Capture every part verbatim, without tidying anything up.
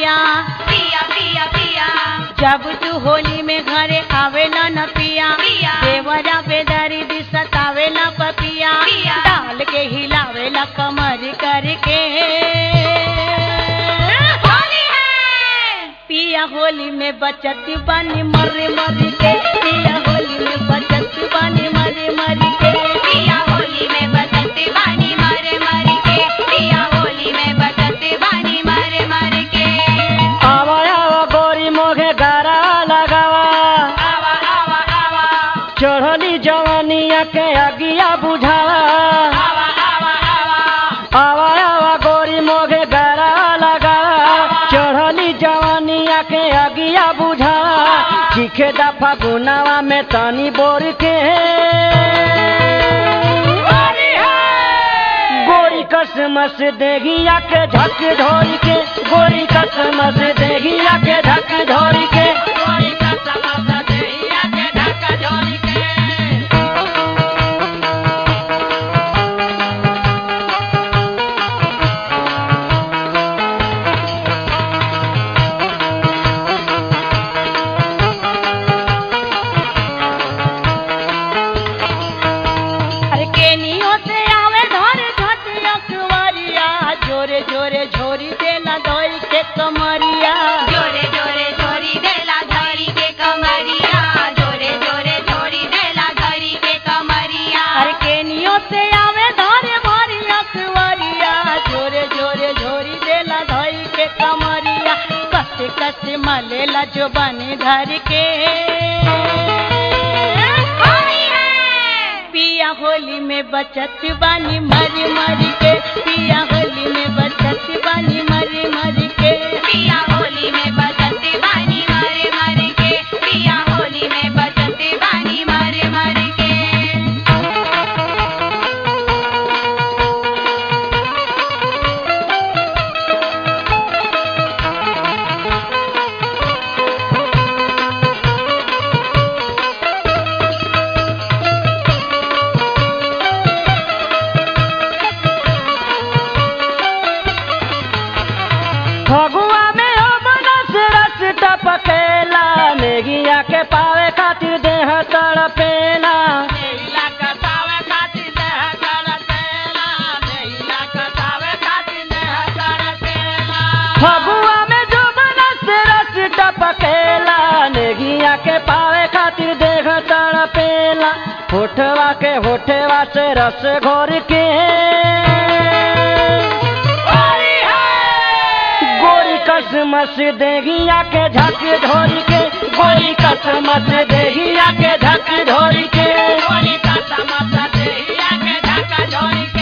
पिया पिया पिया पिया। जब तू होली में घरे आवेला न पिया पिया। देवरा बेदारी दी सतावेला पपिया पिया। डाल के हिलावेला कमर करके होली है पिया होली में बचत बानी मर मर के पिया होली में बचत बानी मर मर के पिया होली में बचत बानी मर मर के पिया होली में बचत बानी मर मर के। आवा आवा गोरी मोघे गारा लगावा आवा आवा आवा चढ़ली जवानिया के अगिया बुझावा आवा आवा आवा आवा आवा गोरी मोघे गारा लगावा चढ़ली जवानिया के अगिया बुझावा चीखे दफा गुनावा में तनी बोर के होली है गोरी कसमस देगिया के झक ढोरी के गोरी कसमस देगिया के झक ढोरी के गोरी का समसा देहिया के ढका झोली के। अरे केनियो से आवे धर झट अखबारिया जोरे जोरे झोरी देला दई के कमरिया जोरे जोरे झोरी देला धरी के कमरिया जोरे जोरे झोरी देला धरी के कमरिया। अरे केनियो से आवे धर भरी अखबारिया जोरे जोरे झोरी देला दई के कमरिया कसे कसे मलेला जो बने धर के होली है पिया होली में बचत बानी मर मर के पिया होली में बचत बानी मर मर के पिया होली में बचत बानी मर मर के पिया होली में बचत बानी मर मर के। फगुआ में ओ मनस रस टपकेला नेगिया के पावे खातिर देह तड़पेला देहिला कसावे खातिर देह तड़पेला देहिला कसावे खातिर देह तड़पेला। फगुआ में जो मनस रस टपकेला नेगिया के पावे खातिर देह तड़पेला होठवा के होठवा से रस घोर के होली है गोरी कसमस देगिया के झक ढोरी के गोरी कसमस देगिया के झक ढोरी के होली का समसा देहिया के ढका झोली के।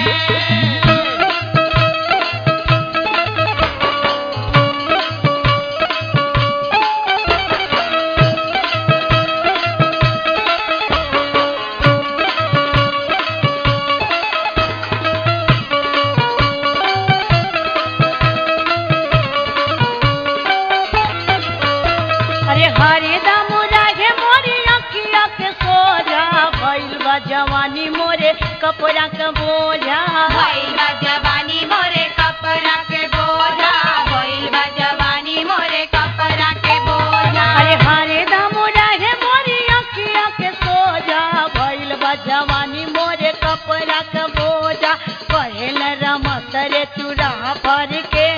अरे हरे दम रागे मोरी अखिया के सोजा भइल बा जवानी मोरे कपड़ा के बोझा भइल बा जवानी मोरे कपड़ा के बोझा भइल बा जवानी मोरे कपड़ा के बोझा। अरे हरे दम रागे मोरी अखिया के सोजा भइल बा जवानी मोरे कपड़ा के बोझा कहेल रमत रे तू राह भर के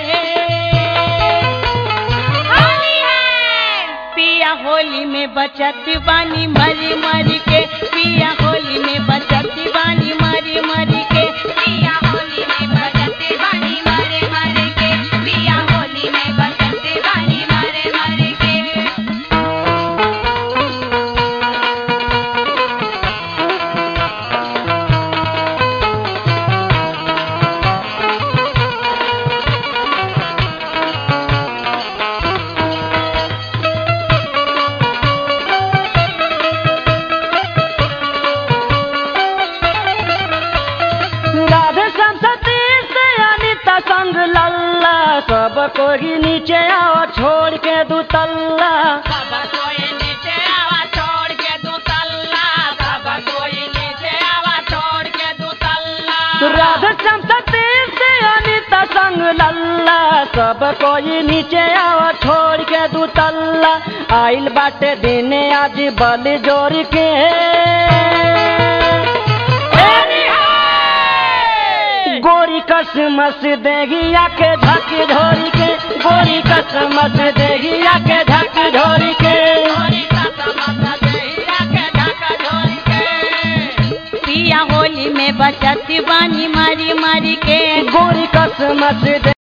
होली है पिया होली में बचत बानी मरी मरी के पिया होली में बचत बानी मरी मरी के पिया होली में बचत बानी मरे मरे के पिया होली में बचत बानी मरे मरे के। सब कोई नीचे आओ छोड़ के दू तल्ला सब कोई नीचे आवा छोड़ के दू तल्ला सब कोई नीचे आवा छोड़ के दू तल्ला राधा श्याम सतीश से अनिता संग लल्ला सब कोई नीचे आवा छोड़ के दू तल्ला आइल बाटे दिने आज बल जोर के गोरी कसमस देगिया के झक झोरी के गोरी कसमस देगिया के झक झोरी के पिया होली में बचत बानी मारी मारी के गोरी कसमस